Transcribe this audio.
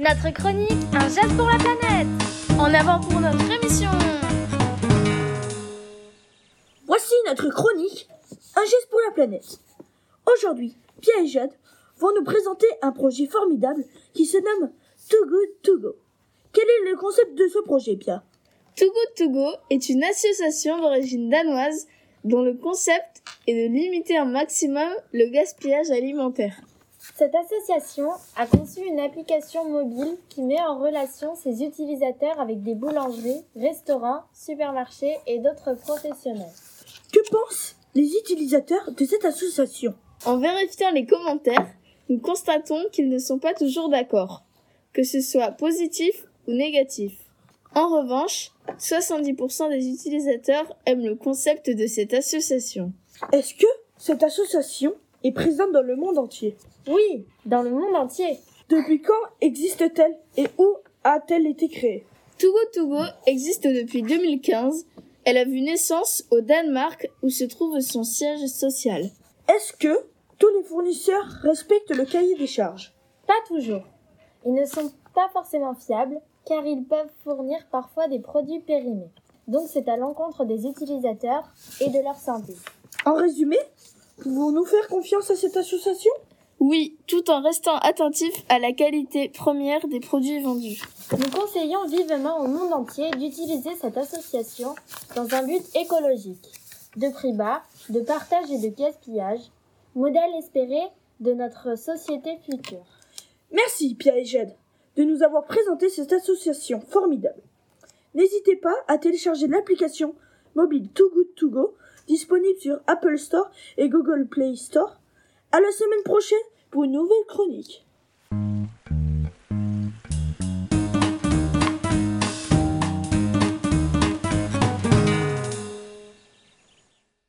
Notre chronique, un geste pour la planète. En avant pour notre émission. Voici notre chronique, un geste pour la planète. Aujourd'hui, Pia et Jade vont nous présenter un projet formidable qui se nomme Too Good To Go. Quel est le concept de ce projet, Pia? Too Good To Go est une association d'origine danoise dont le concept est de limiter un maximum le gaspillage alimentaire. Cette association a conçu une application mobile qui met en relation ses utilisateurs avec des boulangeries, restaurants, supermarchés et d'autres professionnels. Que pensent les utilisateurs de cette association? En vérifiant les commentaires, nous constatons qu'ils ne sont pas toujours d'accord, que ce soit positif ou négatif. En revanche, 70% des utilisateurs aiment le concept de cette association. Est-ce que cette association est présente dans le monde entier? Oui, dans le monde entier. Depuis quand existe-t-elle et où a-t-elle été créée? Too Good To Go existe depuis 2015. Elle a vu naissance au Danemark où se trouve son siège social. Est-ce que tous les fournisseurs respectent le cahier des charges? Pas toujours. Ils ne sont pas forcément fiables car ils peuvent fournir parfois des produits périmés. Donc c'est à l'encontre des utilisateurs et de leur santé. En résumé, pouvons-nous faire confiance à cette association? Oui, tout en restant attentifs à la qualité première des produits vendus. Nous conseillons vivement au monde entier d'utiliser cette association dans un but écologique, de prix bas, de partage et de gaspillage, modèle espéré de notre société future. Merci Pia et Jade de nous avoir présenté cette association formidable. N'hésitez pas à télécharger l'application mobile Too Good To Go disponible sur Apple Store et Google Play Store. À la semaine prochaine pour une nouvelle chronique.